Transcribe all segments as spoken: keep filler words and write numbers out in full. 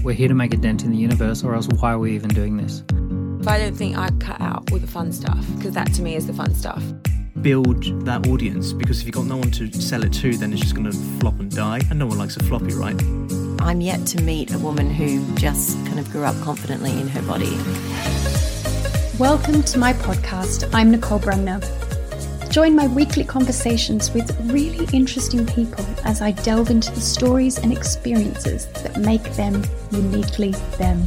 We're here to make a dent in the universe, or else why are we even doing this? I don't think I cut out all the fun stuff, because that to me is the fun stuff. Build that audience, because if you've got no one to sell it to, then it's just going to flop and die, and no one likes a floppy, right? I'm yet to meet a woman who just kind of grew up confidently in her body. Welcome to my podcast. I'm Nicole Brumner. Join my weekly conversations with really interesting people as I delve into the stories and experiences that make them uniquely them.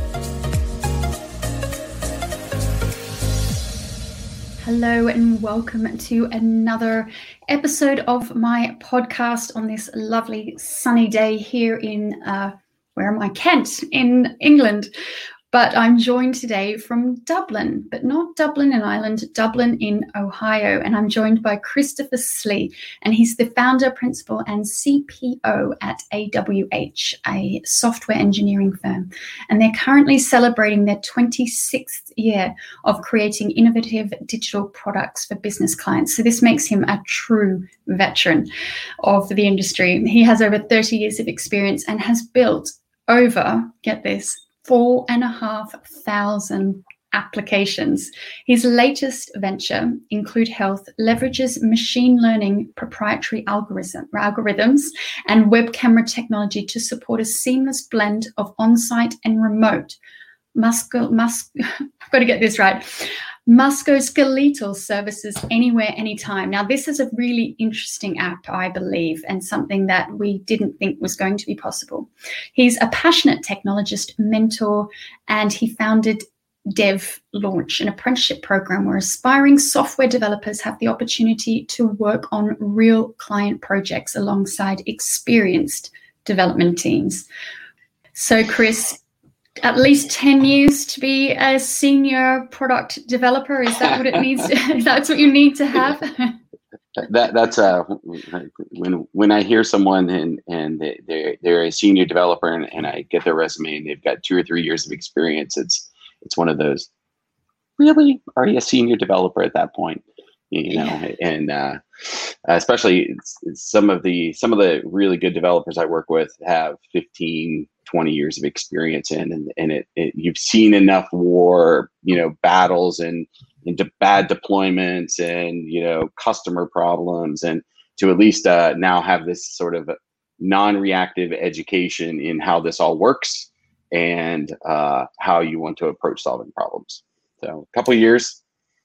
Hello and welcome to another episode of my podcast on this lovely sunny day here in, uh, where am I? Kent in England. But I'm joined today from Dublin, but not Dublin in Ireland, Dublin in Ohio. And I'm joined by Christopher Slee, and he's the founder, principal, and C P O at A W H, a software engineering firm. And they're currently celebrating their twenty-sixth year of creating innovative digital products for business clients. So this makes him a true veteran of the industry. He has over thirty years of experience and has built over, get this, four and a half thousand applications. His latest venture, Include Health, leverages machine learning proprietary algorithm, algorithms and web camera technology to support a seamless blend of on-site and remote muscle, mus- I've got to get this right, musculoskeletal services anywhere, anytime. Now, this is a really interesting app, I believe, and something that we didn't think was going to be possible. He's a passionate technologist, mentor, and he founded Dev Launch, an apprenticeship program where aspiring software developers have the opportunity to work on real client projects alongside experienced development teams. So, Chris, at least ten years to be a senior product developer. Is that what it needs to, that's what you need to have? that that's uh when when I hear someone and and they they're, they're a senior developer and, and I get their resume and they've got two or three years of experience, it's it's one of those, really? Are you a senior developer at that point? You know, yeah. and uh, especially it's, it's some of the some of the really good developers I work with have fifteen, twenty years of experience in, and, and it, it you've seen enough war, you know, battles and into bad deployments and, you know, customer problems, and to at least uh, now have this sort of non-reactive education in how this all works and uh, how you want to approach solving problems. So a couple of years.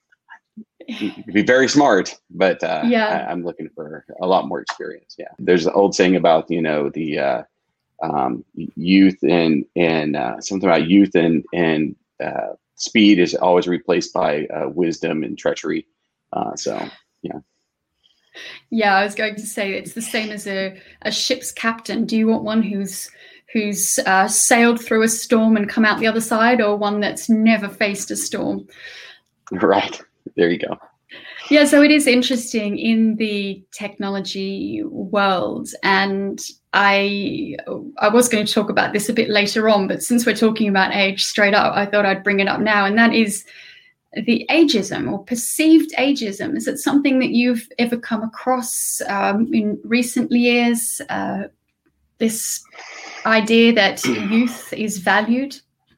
You could be very smart, but uh, yeah. I, I'm looking for a lot more experience. Yeah, there's an old saying about, you know, the uh, um, youth and and uh, something about youth and and uh, speed is always replaced by uh, wisdom and treachery. Uh, so yeah. Yeah, I was going to say it's the same as a, a ship's captain. Do you want one who's who's uh, sailed through a storm and come out the other side, or one that's never faced a storm? Right. There you go. Yeah, so it is interesting in the technology world, and I I was going to talk about this a bit later on, but since we're talking about age straight up, I thought I'd bring it up now, and that is the ageism or perceived ageism. Is it something that you've ever come across um, in recent years, uh, this idea that youth is valued?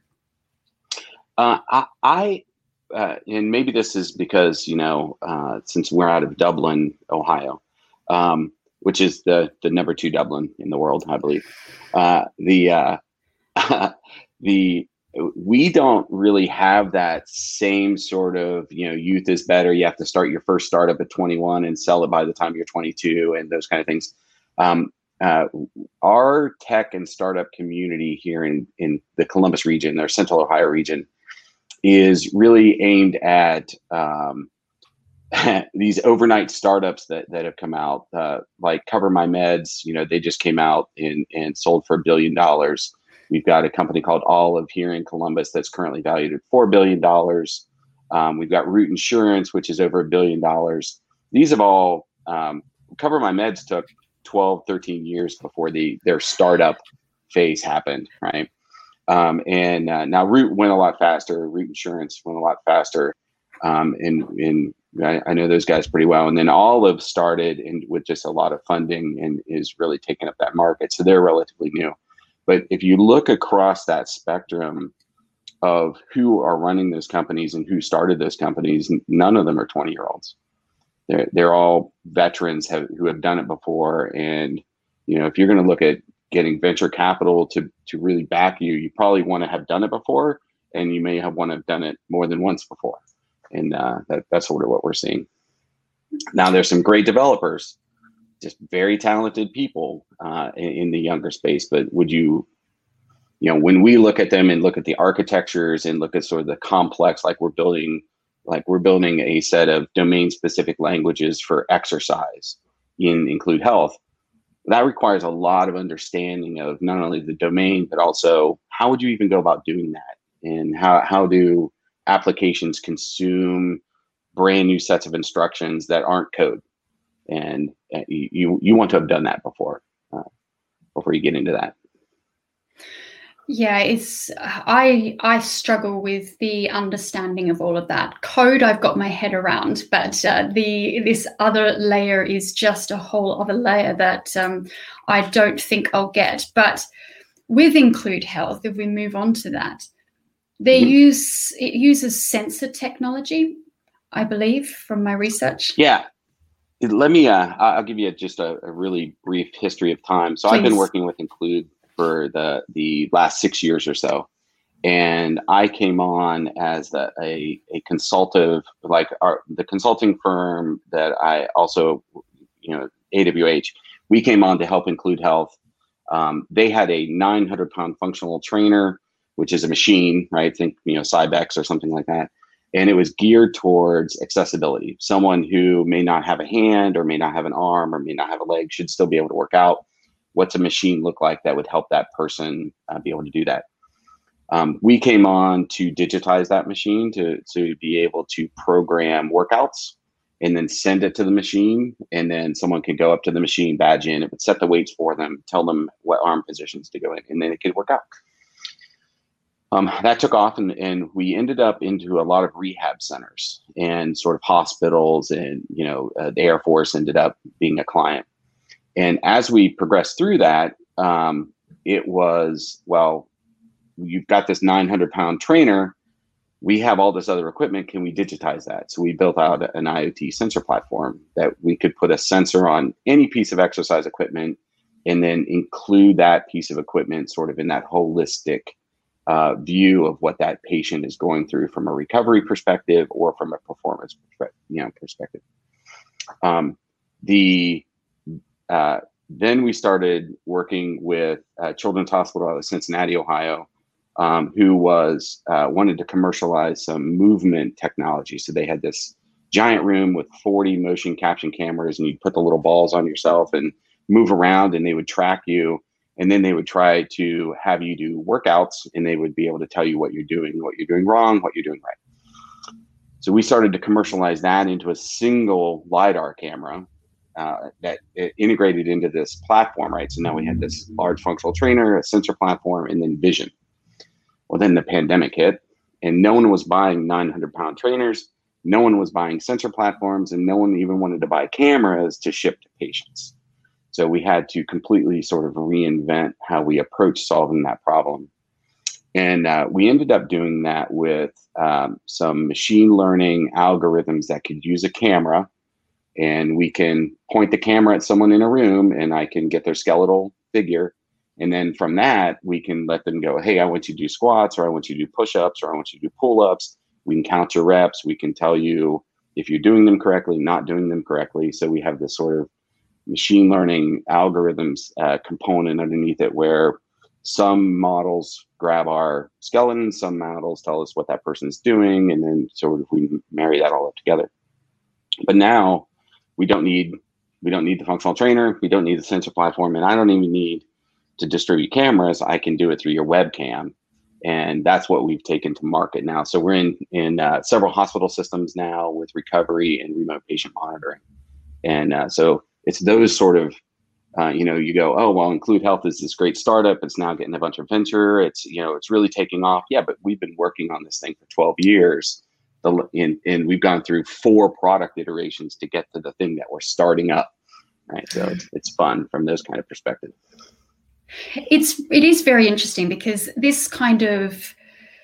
Uh, I... I Uh, and maybe this is because, you know, uh, since we're out of Dublin, Ohio, um, which is the, the number two Dublin in the world, I believe, uh, the uh, the we don't really have that same sort of, you know, youth is better. You have to start your first startup at twenty-one and sell it by the time you're twenty-two and those kind of things. Um, uh, our tech and startup community here in, in the Columbus region, or Central Ohio region, is really aimed at um, these overnight startups that, that have come out, uh, like Cover My Meds. You know, they just came out and, and sold for a billion dollars. We've got a company called Olive here in Columbus that's currently valued at four billion dollars. Um, we've got Root Insurance, which is over a billion dollars. These have all, um, Cover My Meds took twelve, thirteen years before the their startup phase happened, right? Um, and uh, now Root went a lot faster. Root Insurance went a lot faster. Um, and and I, I know those guys pretty well. And then Olive started in, with just a lot of funding and is really taking up that market. So they're relatively new. But if you look across that spectrum of who are running those companies and who started those companies, none of them are twenty year olds. They're, they're all veterans have, who have done it before. And, you know, if you're going to look at getting venture capital to, to really back you, you probably want to have done it before, and you may have want to have done it more than once before. And uh, that, that's sort of what we're seeing. Now, there's some great developers, just very talented people uh, in, in the younger space. But would you, you know, when we look at them and look at the architectures and look at sort of the complex, like we're building, like we're building a set of domain-specific languages for exercise in Include Health, that requires a lot of understanding of not only the domain, but also how would you even go about doing that? And how, how do applications consume brand new sets of instructions that aren't code? And uh, you, you want to have done that before, uh, before you get into that. Yeah, it's I I struggle with the understanding of all of that. Code I've got my head around, but uh, the this other layer is just a whole other layer that um, I don't think I'll get. But with Include Health, if we move on to that, they mm-hmm. use it uses sensor technology, I believe, from my research. Yeah. Let me, uh, I'll give you just a, a really brief history of time. So Please. I've been working with Include for the, the last six years or so. And I came on as the, a, a consultative, like our, the consulting firm that I also, you know, A W H, we came on to help Include Health. Um, they had a nine hundred pound functional trainer, which is a machine, right? Think, you know, Cybex or something like that. And it was geared towards accessibility. Someone who may not have a hand or may not have an arm or may not have a leg should still be able to work out. What's a machine look like that would help that person uh, be able to do that? Um, we came on to digitize that machine to, to be able to program workouts and then send it to the machine. And then someone could go up to the machine, badge in, it would set the weights for them, tell them what arm positions to go in, and then it could work out. Um, that took off, and, and we ended up into a lot of rehab centers and sort of hospitals, and, you know, uh, the Air Force ended up being a client. And as we progressed through that, um, it was, well, you've got this nine hundred pound trainer. We have all this other equipment. Can we digitize that? So we built out an IoT sensor platform that we could put a sensor on any piece of exercise equipment and then include that piece of equipment sort of in that holistic Uh, view of what that patient is going through from a recovery perspective or from a performance perspective. You know, perspective. Um, the uh, then we started working with uh, Children's Hospital out of Cincinnati, Ohio, um, who was uh, wanted to commercialize some movement technology. So they had this giant room with forty motion caption cameras, and you'd put the little balls on yourself and move around, and they would track you. And then they would try to have you do workouts, and they would be able to tell you what you're doing, what you're doing wrong, what you're doing right. So we started to commercialize that into a single LiDAR camera uh, that it integrated into this platform, right? So now we had this large functional trainer, a sensor platform, and then vision. Well, then the pandemic hit, and no one was buying nine hundred pound trainers. No one was buying sensor platforms, and no one even wanted to buy cameras to ship to patients. So we had to completely sort of reinvent how we approach solving that problem. And uh, we ended up doing that with um, some machine learning algorithms that could use a camera, and we can point the camera at someone in a room, and I can get their skeletal figure. And then from that, we can let them go, hey, I want you to do squats, or I want you to do push-ups, or I want you to do pull-ups. We can count your reps. We can tell you if you're doing them correctly, not doing them correctly. So we have this sort of machine learning algorithms uh, component underneath it, where some models grab our skeleton, some models tell us what that person's doing, and then sort of we marry that all up together. But now we don't need we don't need the functional trainer, we don't need the sensor platform, and I don't even need to distribute cameras. I can do it through your webcam, and that's what we've taken to market now. So we're in in uh, several hospital systems now with recovery and remote patient monitoring, and uh, so. It's those sort of, uh, you know, you go, oh, well, Include Health is this great startup. It's now getting a bunch of venture. It's, you know, it's really taking off. Yeah, but we've been working on this thing for twelve years. The, and, and we've gone through four product iterations to get to the thing that we're starting up. Right. So it's, it's fun from those kind of perspectives. It's it is very interesting because this kind of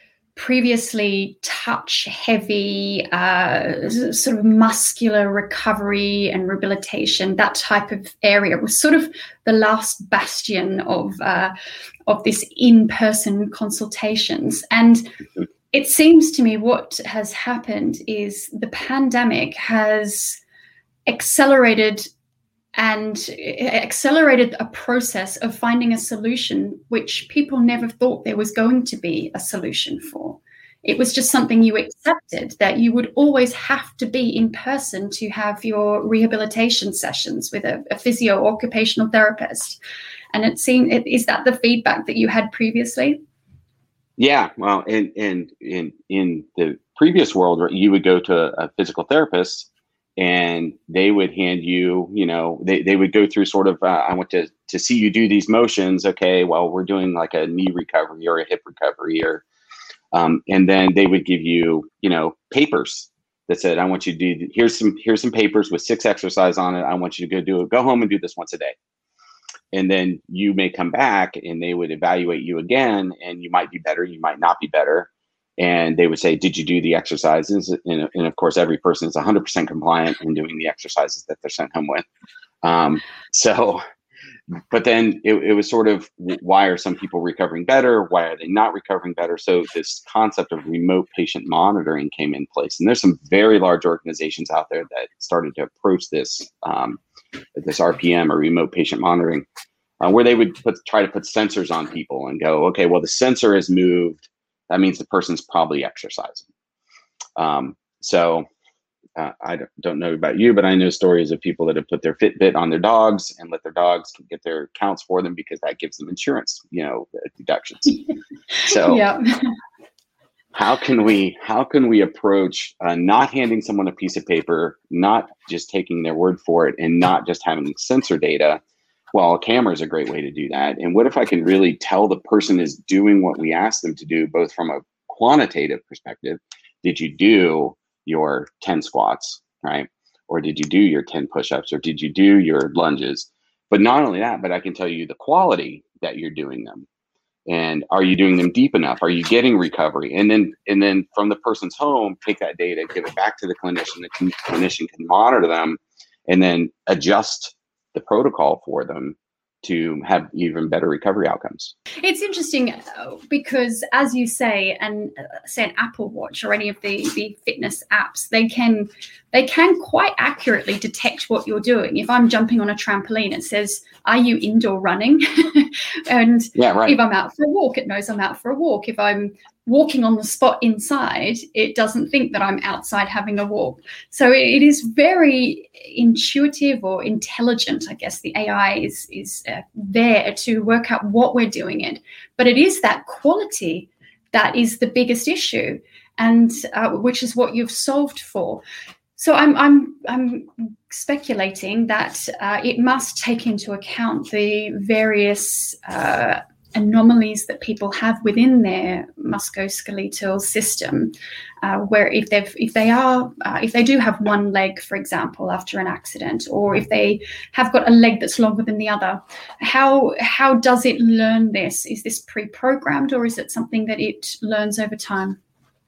previously touch heavy, uh, sort of muscular recovery and rehabilitation, that type of area was sort of the last bastion of uh, of this in-person consultations. And it seems to me what has happened is the pandemic has accelerated and accelerated a process of finding a solution which people never thought there was going to be a solution for. It was just something you accepted, that you would always have to be in person to have your rehabilitation sessions with a, a physio or occupational therapist. And it seemed, is that the feedback that you had previously? Yeah, well, and in in in the previous world, you would go to a physical therapist, and they would hand you, you know, they, they would go through sort of, uh, I want to, to see you do these motions. Okay, well, we're doing like a knee recovery or a hip recovery, or, um, and then they would give you, you know, papers that said, I want you to do, here's some, here's some papers with six exercises on it. I want you to go do it, go home and do this once a day. And then you may come back and they would evaluate you again, and you might be better, you might not be better. And they would say, did you do the exercises? And, and of course, every person is one hundred percent compliant in doing the exercises that they're sent home with. Um, so, but then it, it was sort of, why are some people recovering better? Why are they not recovering better? So this concept of remote patient monitoring came in place. And there's some very large organizations out there that started to approach this, um, this R P M, or remote patient monitoring, uh, where they would put, try to put sensors on people and go, okay, well, the sensor has moved. That means the person's probably exercising. Um, so uh, I don't know about you, but I know stories of people that have put their Fitbit on their dogs and let their dogs get their counts for them because that gives them insurance, you know, deductions. So yeah. how can we how can we approach uh, not handing someone a piece of paper, not just taking their word for it, and not just having sensor data? Well, a camera is a great way to do that. And what if I can really tell the person is doing what we asked them to do, both from a quantitative perspective? Did you do your ten squats, right? Or did you do your ten push-ups? Or did you do your lunges? But not only that, but I can tell you the quality that you're doing them. And are you doing them deep enough? Are you getting recovery? And then, and then from the person's home, take that data, give it back to the clinician. The clinician can monitor them and then adjust the protocol for them to have even better recovery outcomes. It's interesting because, as you say, and uh, say an Apple Watch or any of the, the fitness apps, they can they can quite accurately detect what you're doing. If I'm jumping on a trampoline, it says, "Are you indoor running?" And yeah, right. If I'm out for a walk, it knows I'm out for a walk. If I'm walking on the spot inside, it doesn't think that I'm outside having a walk. So it is very intuitive or intelligent. I guess the A I is is uh, there to work out what we're doing it. But it is that quality that is the biggest issue, and uh, which is what you've solved for. So I'm I'm I'm speculating that uh, it must take into account the various uh, anomalies that people have within their musculoskeletal system, uh, where if they've if they are uh, if they do have one leg, for example, after an accident, or if they have got a leg that's longer than the other, how how does it learn this? Is this pre-programmed, or is it something that it learns over time?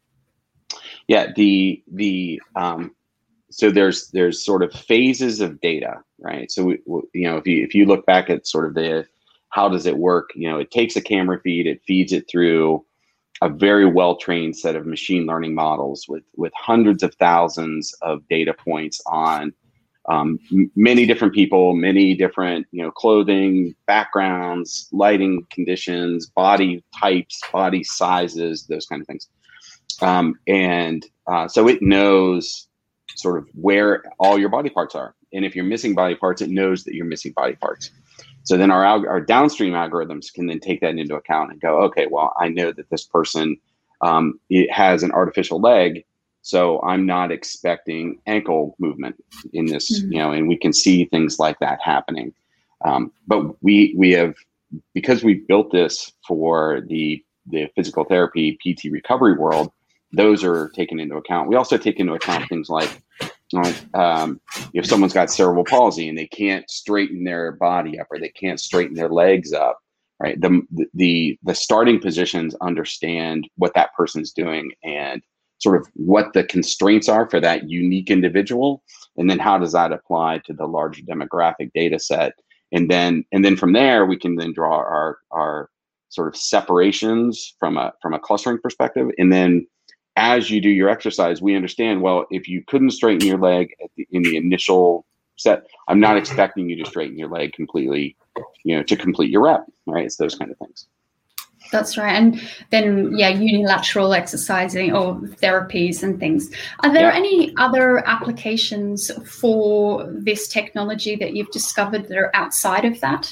Yeah, the the um, so there's there's sort of phases of data, right? So we, you know, if you if you look back at sort of the how does it work? You know, it takes a camera feed, it feeds it through a very well-trained set of machine learning models with, with hundreds of thousands of data points on um, m- many different people, many different, you know, clothing, backgrounds, lighting conditions, body types, body sizes, those kind of things. Um, and uh, so it knows sort of where all your body parts are. And if you're missing body parts, it knows that you're missing body parts. So then our our downstream algorithms can then take that into account and go, okay, well, I know that this person um, it has an artificial leg, so I'm not expecting ankle movement in this, mm-hmm. you know, and we can see things like that happening. Um, but we we have, because we built this for the the physical therapy P T recovery world, those are taken into account. We also take into account things like, you know, um, if someone's got cerebral palsy and they can't straighten their body up, or they can't straighten their legs up, right? The, the, the starting positions understand what that person's doing and sort of what the constraints are for that unique individual. And then how does that apply to the larger demographic data set? And then, and then from there, we can then draw our, our sort of separations from a, from a clustering perspective. And then as you do your exercise, we understand, well, if you couldn't straighten your leg at the, in the initial set, I'm not expecting you to straighten your leg completely, you know, to complete your rep, right? It's those kind of things. That's right. And then, yeah, unilateral exercising or therapies and things. Are there Yeah. any other applications for this technology that you've discovered that are outside of that?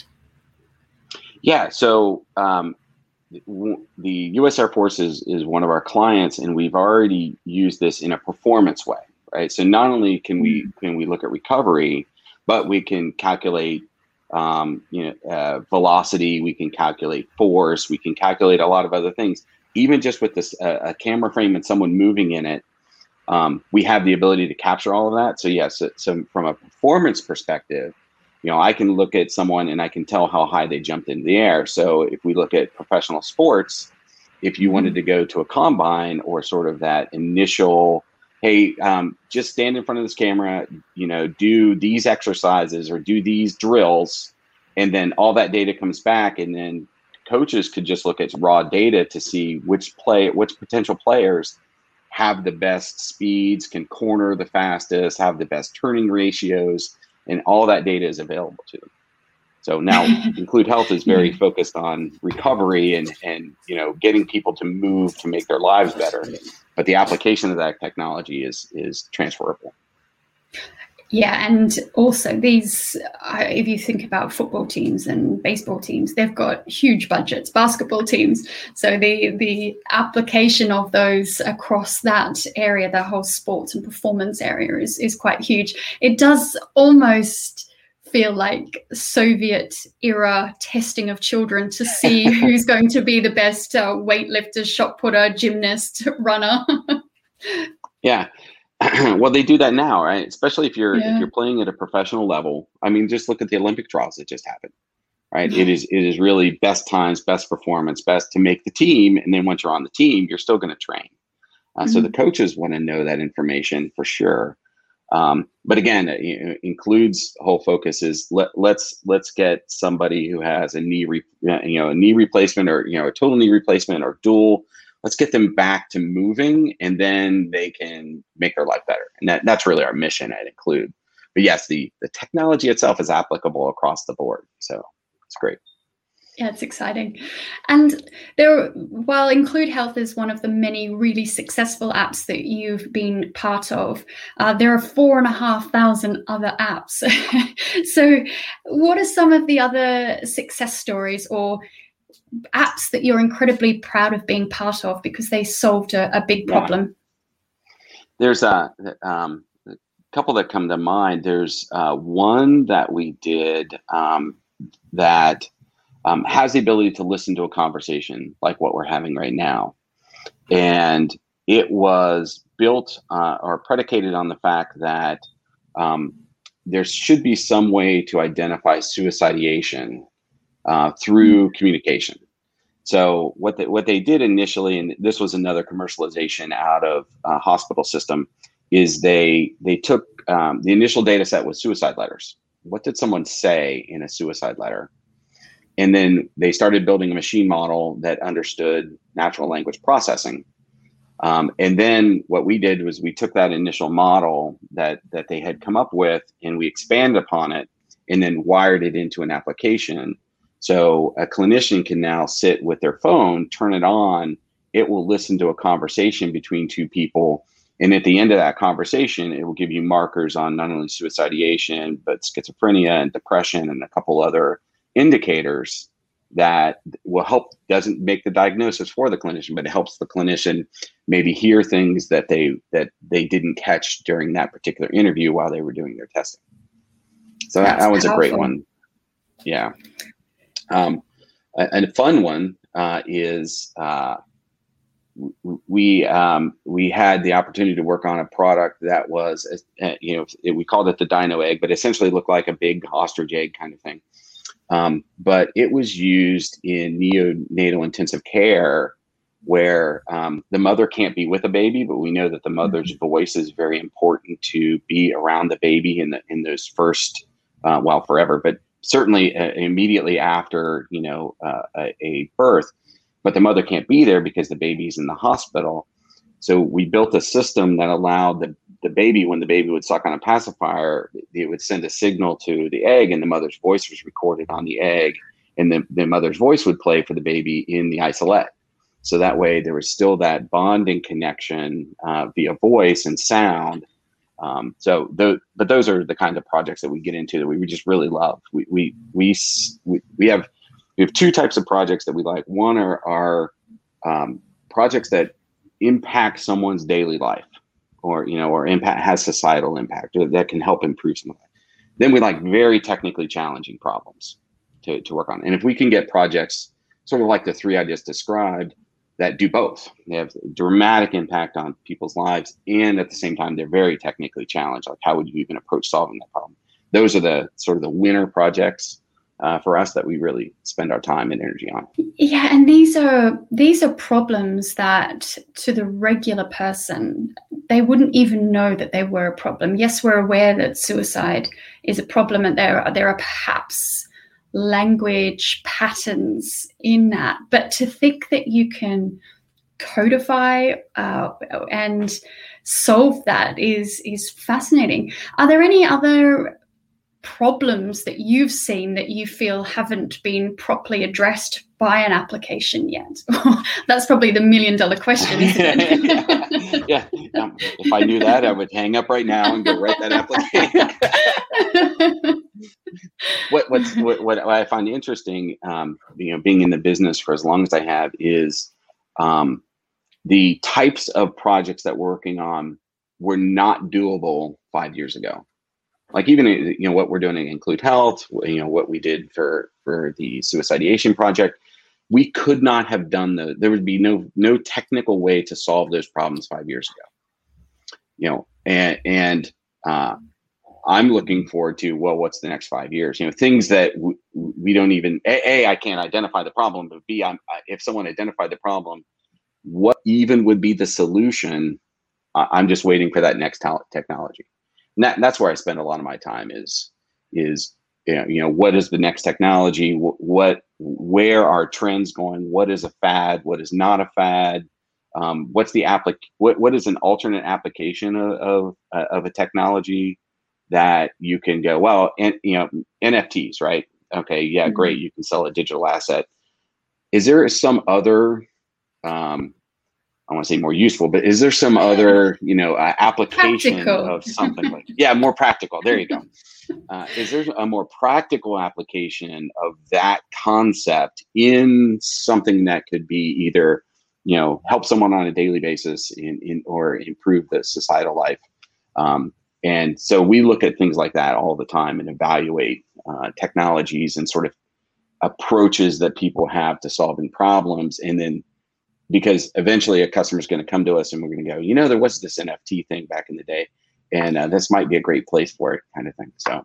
Yeah. So um, w- the U S Air Force is, is one of our clients, and we've already used this in a performance way, right? So not only can we can we look at recovery, but we can calculate um, you know, uh, velocity, we can calculate force, we can calculate a lot of other things. Even just with this uh, a camera frame and someone moving in it, um, we have the ability to capture all of that. So yes, so, so from a performance perspective, you know, I can look at someone and I can tell how high they jumped into the air. So if we look at professional sports, if you wanted to go to a combine or sort of that initial, hey, um, just stand in front of this camera, you know, do these exercises or do these drills, and then all that data comes back, and then coaches could just look at raw data to see which play, which potential players have the best speeds, can corner the fastest, have the best turning ratios, and all that data is available to them. So now Include Health is very focused on recovery and, and, you know, getting people to move to make their lives better. But the application of that technology is, is transferable. Yeah, and also these, uh, if you think about football teams and baseball teams, they've got huge budgets, basketball teams. So the the application of those across that area, the whole sports and performance area is, is quite huge. It does almost feel like Soviet era testing of children to see who's going to be the best uh, weightlifter, shot putter, gymnast, runner. Yeah. Well, they do that now, right? Especially if you're Yeah. if you're playing at a professional level. I mean, just look at the Olympic trials that just happened, right? It is it is really best times, best performance, best to make the team, and then once you're on the team, you're still going to train. Uh, Mm-hmm. So the coaches want to know that information for sure. Um, but again, it, it includes whole focus is let, let's let's get somebody who has a knee re, you know a knee replacement or you know a total knee replacement or dual. Let's get them back to moving, and then they can make their life better. And that, that's really our mission at Include. But yes, the, the technology itself is applicable across the board. So it's great. Yeah, it's exciting. And there, while Include Health is one of the many really successful apps that you've been part of, uh, there are four and a half thousand other apps. So what are some of the other success stories or apps that you're incredibly proud of being part of because they solved a, a big problem? There's a, um, a couple that come to mind. There's uh, one that we did um, that um, has the ability to listen to a conversation like what we're having right now. And it was built uh, or predicated on the fact that um, there should be some way to identify suicidation Uh, through communication. So what they, what they did initially, and this was another commercialization out of a hospital system, is they they took um, the initial data set was suicide letters. What did someone say in a suicide letter? And then they started building a machine model that understood natural language processing. Um, and then what we did was we took that initial model that that they had come up with, and we expanded upon it, and then wired it into an application. So a clinician can now sit with their phone, turn it on, it will listen to a conversation between two people. And at the end of that conversation, it will give you markers on not only suicidation, but schizophrenia and depression and a couple other indicators that will help, doesn't make the diagnosis for the clinician, but it helps the clinician maybe hear things that they that they didn't catch during that particular interview while they were doing their testing. So that, that was a great one. Yeah. Um, and a fun one uh, is uh, we um, we had the opportunity to work on a product that was, uh, you know, it, we called it the Dino Egg, but essentially looked like a big ostrich egg kind of thing. Um, but it was used in neonatal intensive care where um, the mother can't be with a baby, but we know that the mother's mm-hmm. voice is very important to be around the baby in the in those first, uh, well, forever, but certainly uh, immediately after, you know, uh, a, a birth. But the mother can't be there because the baby's in the hospital. So we built a system that allowed the, the baby, when the baby would suck on a pacifier, it would send a signal to the egg, and the mother's voice was recorded on the egg, and the, the mother's voice would play for the baby in the isolette. So that way there was still that bonding connection uh, via voice and sound. Um, so, th- but those are the kind of projects that we get into that we, we just really love. We, we, we, we, we have, we have two types of projects that we like. One are, are um, projects that impact someone's daily life, or, you know, or impact has societal impact that can help improve some of that. Then we like very technically challenging problems to, to work on. And if we can get projects sort of like the three I just described that do both, they have dramatic impact on people's lives, and at the same time, they're very technically challenged. Like, how would you even approach solving that problem? Those are the sort of the winner projects uh, for us that we really spend our time and energy on. Yeah, and these are these are problems that to the regular person, they wouldn't even know that they were a problem. Yes, we're aware that suicide is a problem, and there are, there are perhaps language patterns in that, but to think that you can codify uh, and solve that is is fascinating. Are there any other problems that you've seen that you feel haven't been properly addressed by an application yet? That's probably the million dollar question, isn't it? yeah. yeah. Um, if I knew that, I would hang up right now and go write that application. what, what's, what, what I find interesting, um, you know, being in the business for as long as I have, is um, the types of projects that we're working on were not doable five years ago. Like even, you know, what we're doing in Include Health, you know, what we did for, for the suicidation project, we could not have done the, there would be no, no technical way to solve those problems five years ago, you know, and, and uh, I'm looking forward to, well, what's the next five years? You know, things that w- we don't even, A, A, I can't identify the problem, but B, I'm, if someone identified the problem, what even would be the solution? Uh, I'm just waiting for that next talent technology. And that, that's where I spend a lot of my time is, is, you know, you know, what is the next technology? What, what, where are trends going? What is a fad? What is not a fad? Um, what's the applic? What, what is an alternate application of, of, uh, of a technology that you can go, well, and, you know, N F Ts, right? Okay. Yeah, mm-hmm. Great. You can sell a digital asset. Is there some other, um, I want to say more useful, but is there some other, you know, uh, application practical. Of something like, yeah, more practical. There you go. Uh, is there a more practical application of that concept in something that could be either, you know, help someone on a daily basis in, in or improve the societal life? Um, and so we look at things like that all the time and evaluate uh, technologies and sort of approaches that people have to solving problems. And then, because eventually a customer is going to come to us and we're going to go, you know, there was this N F T thing back in the day, and uh, this might be a great place for it, kind of thing. So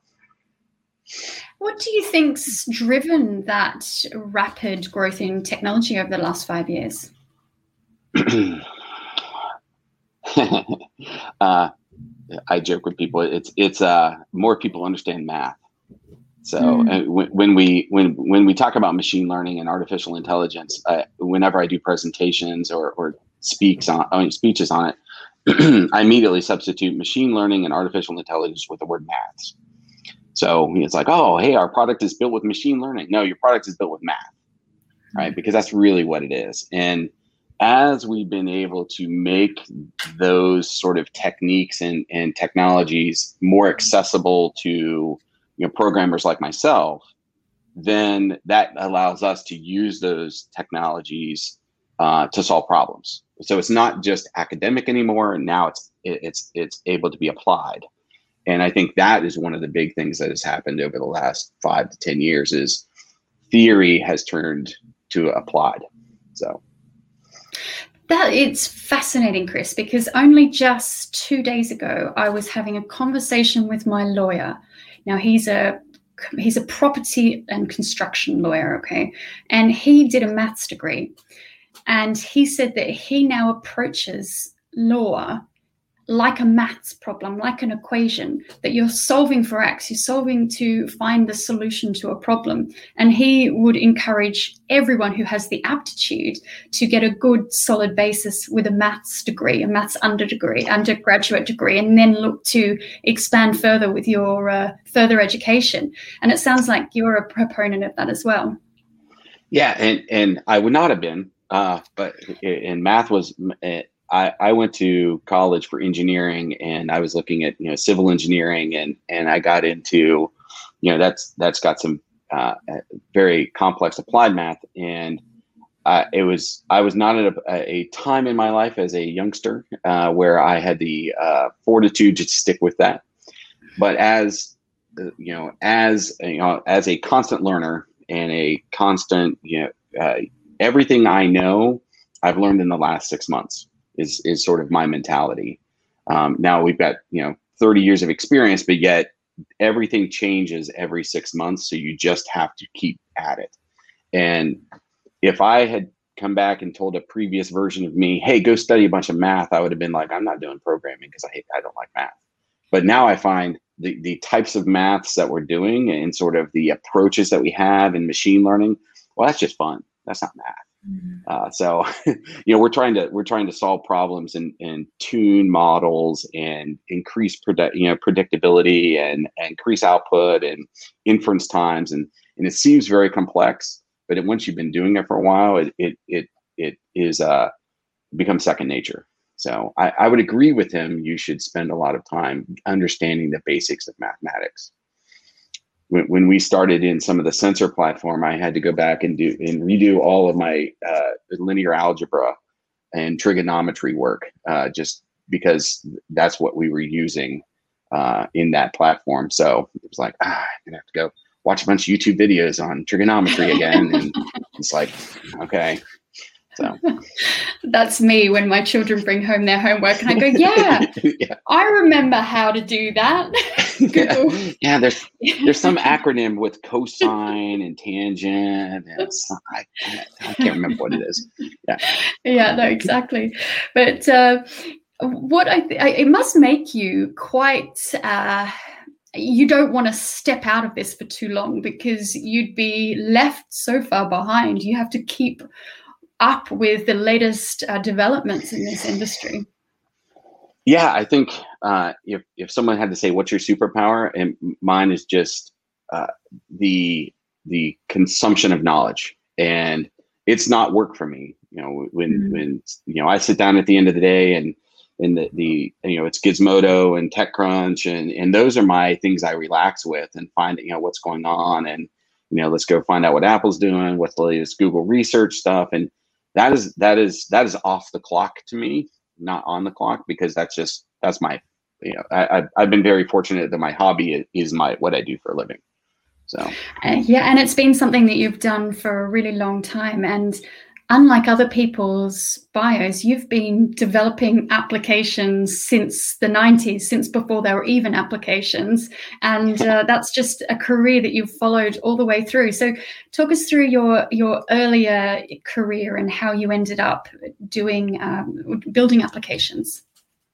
what do you think's driven that rapid growth in technology over the last five years? uh, I joke with people. It's, it's uh, more people understand math. So mm. uh, when, when we when when we talk about machine learning and artificial intelligence, uh, whenever I do presentations or or speaks on I mean, speeches on it, I immediately substitute machine learning and artificial intelligence with the word maths. So it's like, oh, hey, our product is built with machine learning. No, your product is built with math, right? Because that's really what it is. And as we've been able to make those sort of techniques and, and technologies more accessible to, you know, programmers like myself, then that allows us to use those technologies uh, to solve problems. So it's not just academic anymore. And now it's it's it's able to be applied. And I think that is one of the big things that has happened over the last five to ten years is theory has turned to applied. So that it's fascinating, Chris, because only just two days ago I was having a conversation with my lawyer. Now, he's a he's a property and construction lawyer, okay? And he did a maths degree. And he said that he now approaches law like a maths problem, like an equation, that you're solving for X, you're solving to find the solution to a problem. And he would encourage everyone who has the aptitude to get a good solid basis with a maths degree, a maths under degree, undergraduate degree, and then look to expand further with your uh, further education. And it sounds like you're a proponent of that as well. Yeah, and, and I would not have been, uh, but in math was... Uh, I, I went to college for engineering, and I was looking at, you know, civil engineering, and, and I got into, you know, that's, that's got some uh, very complex applied math. And uh, it was, I was not at a, a time in my life as a youngster uh, where I had the uh, fortitude to stick with that. But as, you know, as, you know, as a constant learner and a constant, you know, uh, everything I know, I've learned in the last six months. Is is sort of my mentality. Um, now we've got, you know, thirty years of experience, but yet everything changes every six months. So you just have to keep at it. And if I had come back and told a previous version of me, hey, go study a bunch of math, I would have been like, I'm not doing programming because I hate, I don't like math. But now I find the, the types of maths that we're doing and sort of the approaches that we have in machine learning, well, that's just fun. That's not math. Uh, so, you know, we're trying to we're trying to solve problems and, and tune models and increase predict you know predictability and, and increase output and inference times, and and it seems very complex, but it, once you've been doing it for a while, it it it it is uh becomes second nature. So I, I would agree with him. You should spend a lot of time understanding the basics of mathematics. When we started in some of the sensor platform, I had to go back and do and redo all of my uh, linear algebra and trigonometry work, uh, just because that's what we were using uh, in that platform. So it was like, ah, I'm gonna have to go watch a bunch of YouTube videos on trigonometry again, and it's like, okay. So that's me when my children bring home their homework and I go, yeah, yeah. I remember how to do that. yeah. yeah, there's there's some acronym with cosine and tangent, and some, I, I can't remember what it is. Yeah, yeah, no, exactly. But uh, what I, th- I it must make you quite. Uh, you don't want to step out of this for too long because you'd be left so far behind. You have to keep up with the latest uh, developments in this industry. Yeah, I think uh, if if someone had to say what's your superpower, and mine is just uh, the the consumption of knowledge, and it's not work for me. You know, when mm-hmm. when you know I sit down at the end of the day, and and the, the you know it's Gizmodo and TechCrunch, and and those are my things I relax with and find you know what's going on, and you know let's go find out what Apple's doing, what's the latest Google research stuff, and that is that is that is off the clock to me. Not on the clock, because that's just that's my you know I, I've, I've been very fortunate that my hobby is my what I do for a living. So uh, yeah, and it's been something that you've done for a really long time, and unlike other people's bios, you've been developing applications since the nineties, since before there were even applications, and uh, that's just a career that you've followed all the way through. So talk us through your your earlier career and how you ended up doing um, building applications.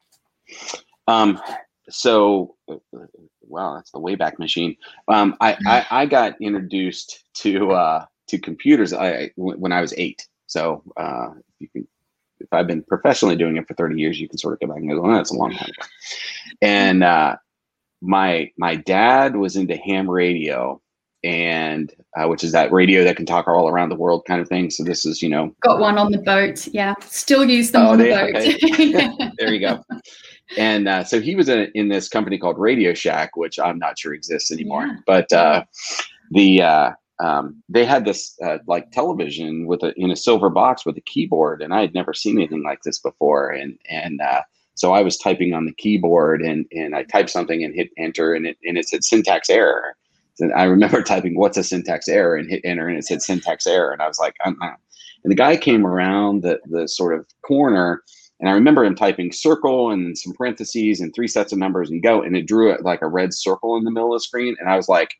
Um, so, wow, that's the Wayback Machine. Um, I, I I got introduced to uh, to computers I, when I was eight. So uh, you can, if I've been professionally doing it for thirty years, you can sort of go back and go, oh, that's a long time ago. And uh, my my dad was into ham radio, and uh, which is that radio that can talk all around the world kind of thing. So this is, you know, got one on the boat. Yeah, still use them oh, on they, the boat. Okay. There you go. And uh, so he was in, in this company called Radio Shack, which I'm not sure exists anymore. Yeah. But uh, the uh, um, they had this uh, like television with a in a silver box with a keyboard, and I had never seen anything like this before. And and uh, so I was typing on the keyboard, and and I typed something and hit enter, and it and it said syntax error. And I remember typing "what's a syntax error" and hit enter, and it said syntax error, and I was like, I'm not. And the guy came around the the sort of corner. And I remember him typing circle and some parentheses and three sets of numbers and go, and it drew it like a red circle in the middle of the screen. And I was like,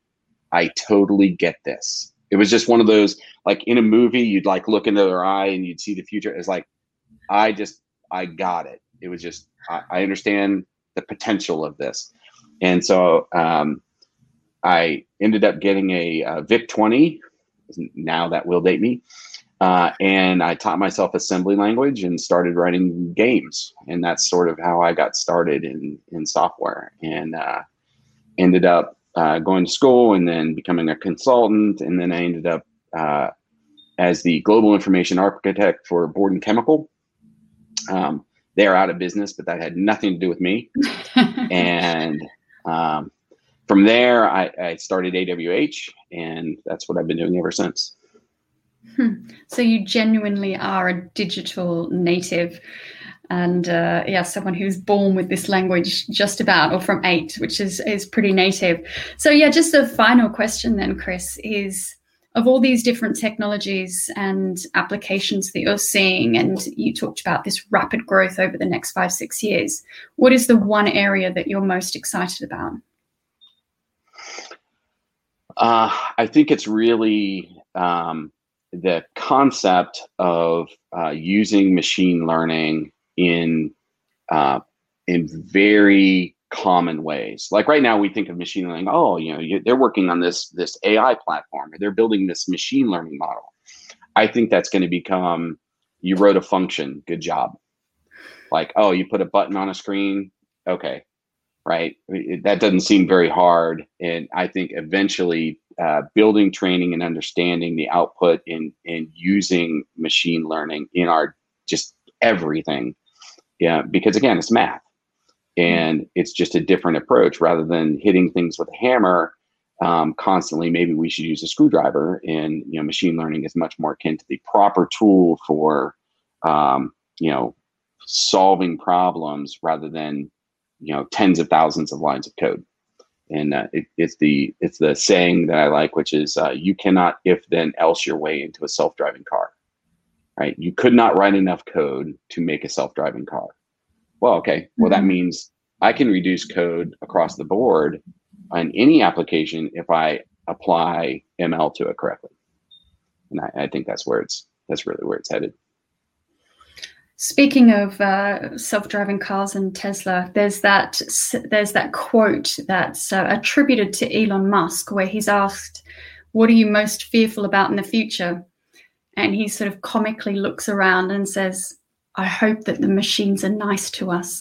I totally get this. It was just one of those, like in a movie, you'd like look into their eye and you'd see the future. It's like, I just, I got it. It was just, I, I understand the potential of this. And so um, I ended up getting a, a V I C twenty. Now that will date me. Uh, and I taught myself assembly language and started writing games. And that's sort of how I got started in, in software, and uh, ended up uh, going to school and then becoming a consultant. And then I ended up uh, as the global information architect for Borden Chemical. Um, they're out of business, but that had nothing to do with me. And um, from there, I, I started A W H, and that's what I've been doing ever since. Hmm. So you genuinely are a digital native, and uh, yeah, someone who's born with this language just about, or from eight, which is is pretty native. So yeah, just a final question then, Chris, is of all these different technologies and applications that you're seeing, and you talked about this rapid growth over the next five, six years, what is the one area that you're most excited about? Uh, I think it's really um, the concept of uh, using machine learning in uh, in very common ways. Like right now, we think of machine learning. Oh, you know, you, they're working on this this A I platform, or they're building this machine learning model. I think that's going to become, you wrote a function, good job. Like, oh, you put a button on a screen, okay. Right? That doesn't seem very hard. And I think eventually uh, building, training, and understanding the output in, in using machine learning in our just everything. Yeah, because again, it's math. And it's just a different approach. Rather than hitting things with a hammer um, constantly, maybe we should use a screwdriver. And you know, machine learning is much more akin to the proper tool for um, you know, solving problems rather than you know, tens of thousands of lines of code. And uh, it, it's the it's the saying that I like, which is uh, you cannot if then else your way into a self-driving car, right? You could not write enough code to make a self-driving car. Well, okay, well that means I can reduce code across the board on any application if I apply M L to it correctly. And I, I think that's where it's that's really where it's headed. Speaking of uh, self-driving cars and Tesla, there's that there's that quote that's uh, attributed to Elon Musk, where he's asked, "What are you most fearful about in the future?" And he sort of comically looks around and says, "I hope that the machines are nice to us."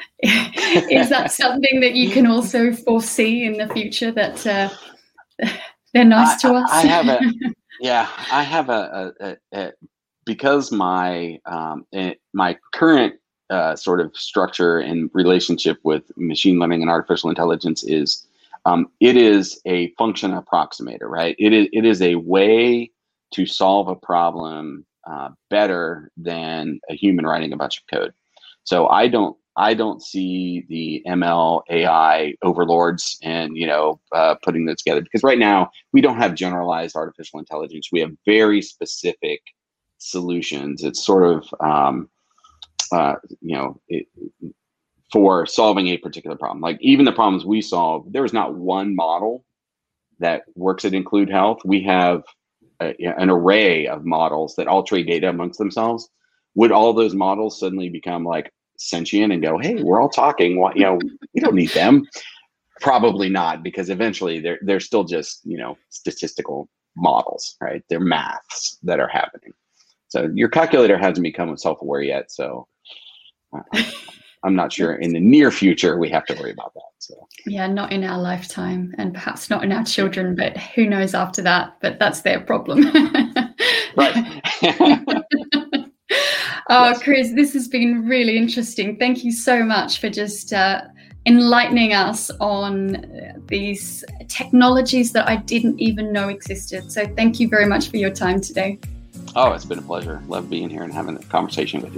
Is that something that you can also foresee in the future, that uh, they're nice I, to us? I have a yeah, I have a, a, a, a because my um, my current uh, sort of structure and relationship with machine learning and artificial intelligence is um, it is a function approximator, right? It is it is a way to solve a problem uh, better than a human writing a bunch of code. So I don't I don't see the M L A I overlords and you know uh, putting those together, because right now we don't have generalized artificial intelligence. We have very specific solutions. It's sort of um, uh, you know it, for solving a particular problem. Like even the problems we solve, there is not one model that works at Include Health. We have a, an array of models that all trade data amongst themselves. Would all those models suddenly become like sentient and go, "Hey, we're all talking"? What, you know, we don't need them. Probably not, because eventually they're they're still just you know statistical models, right? They're maths that are happening. So your calculator hasn't become self-aware yet. So uh, I'm not sure in the near future we have to worry about that. So yeah, not in our lifetime, and perhaps not in our children, but who knows after that? But that's their problem. Right. Oh, Yes. Chris, this has been really interesting. Thank you so much for just uh, enlightening us on these technologies that I didn't even know existed. So thank you very much for your time today. Oh, it's been a pleasure. Love being here and having a conversation with you.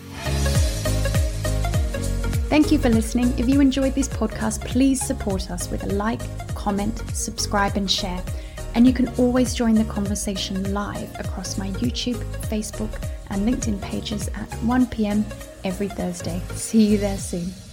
Thank you for listening. If you enjoyed this podcast, please support us with a like, comment, subscribe, and share. And you can always join the conversation live across my YouTube, Facebook, and LinkedIn pages at one p.m. every Thursday. See you there soon.